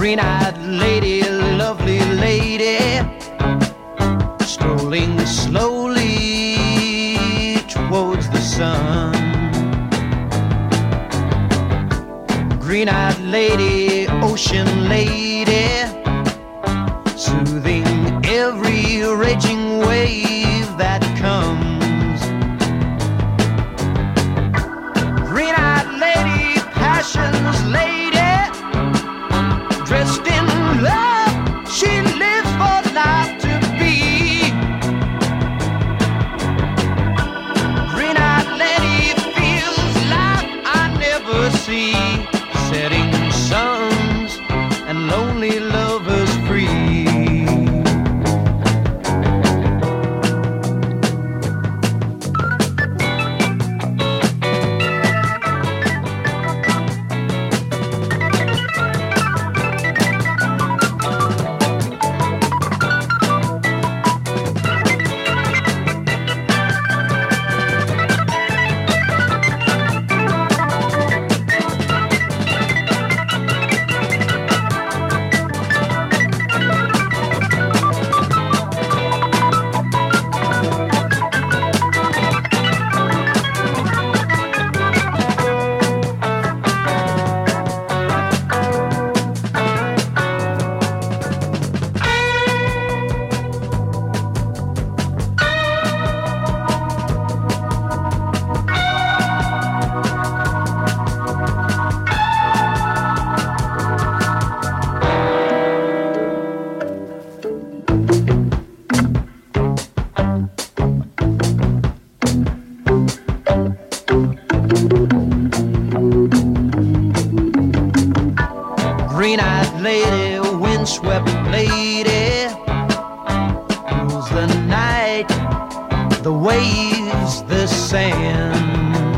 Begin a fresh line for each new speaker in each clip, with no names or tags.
green-eyed lady, lovely lady, strolling slowly towards the sun. Green-eyed lady, ocean lady, soothing every raging wave that comes. Green-eyed lady, passion's lady, dressed in love, she lives for life to be. Green-eyed lady feels life I never see, setting suns and lonely lovers free. Green-eyed lady, windswept lady, rules the night, the waves, the sand.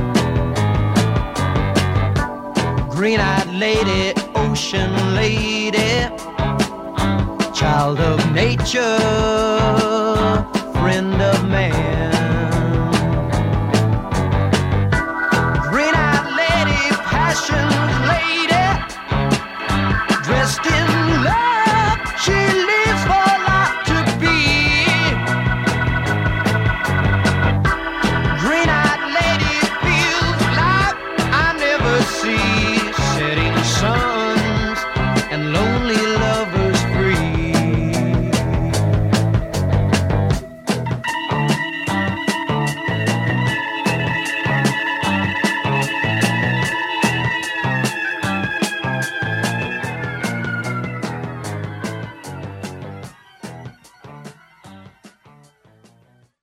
Green-eyed lady, ocean lady, child of nature, friend of man.